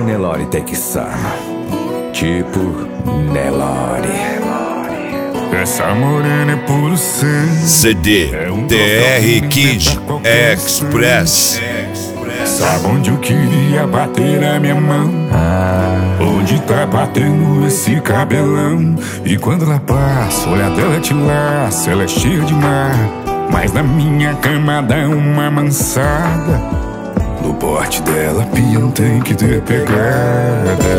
Nelore Texano, tipo Nelore. Essa morena é puro sangue. CD TR Kid Express. Sabe onde eu queria bater a minha mão? Onde tá batendo esse cabelão? E quando ela passa, olha dela te laça. Ela é cheia de mar, mas na minha cama dá uma mansada. No porte dela, peão tem que ter pegada.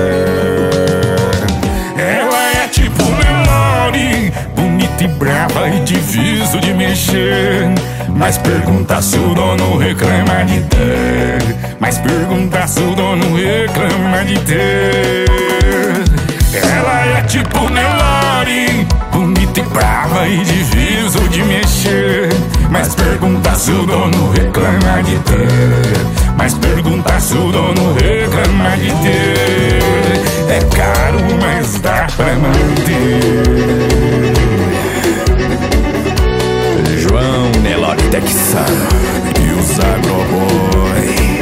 Ela é tipo Nelore, bonita e brava e difícil de mexer. Mas pergunta se o dono reclama de ter. Mas pergunta se o dono reclama de ter. Ela é tipo Nelore, bonita e brava e difícil de mexer. Mas pergunta se o dono reclama de ter. Mas pergunta se o dono reclama de ter. É caro, mas dá pra manter. João Nelore Texano E os agroboy.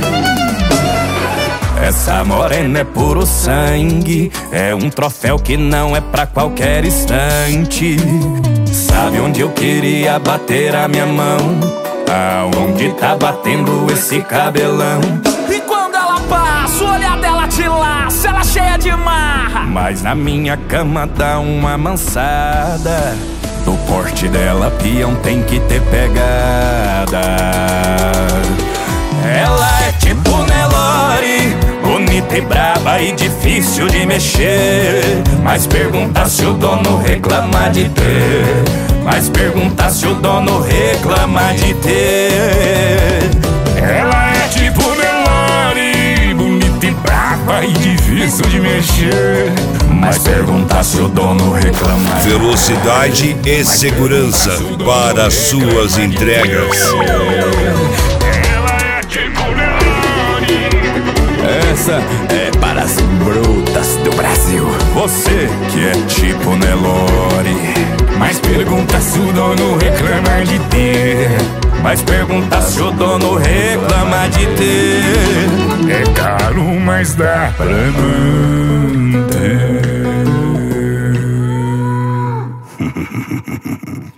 Essa morena é puro sangue, é um troféu que não é pra qualquer instante. Sabe onde eu queria bater a minha mão? Aonde tá batendo esse cabelão? E quando ela passa, o olhar dela te laça, ela cheia de marra. Mas na minha cama dá uma mansada. No porte dela, peão tem que ter pegada. Ela é tipo Nelore, bonita e braba e difícil de mexer. Mas pergunta se o dono reclama de ter. Mas pergunta se o dono reclama de ter. Ela é tipo Nelore, bonita e brava e difícil de mexer. Mas pergunta se o dono reclama. Velocidade e segurança para suas entregas. Ela é tipo Nelore. Essa é para as brutas do Brasil. Você que é tipo Nelore. Mas pergunta se o dono reclama de ter. Mas pergunta se o dono reclama de ter. É caro, mas dá pra manter.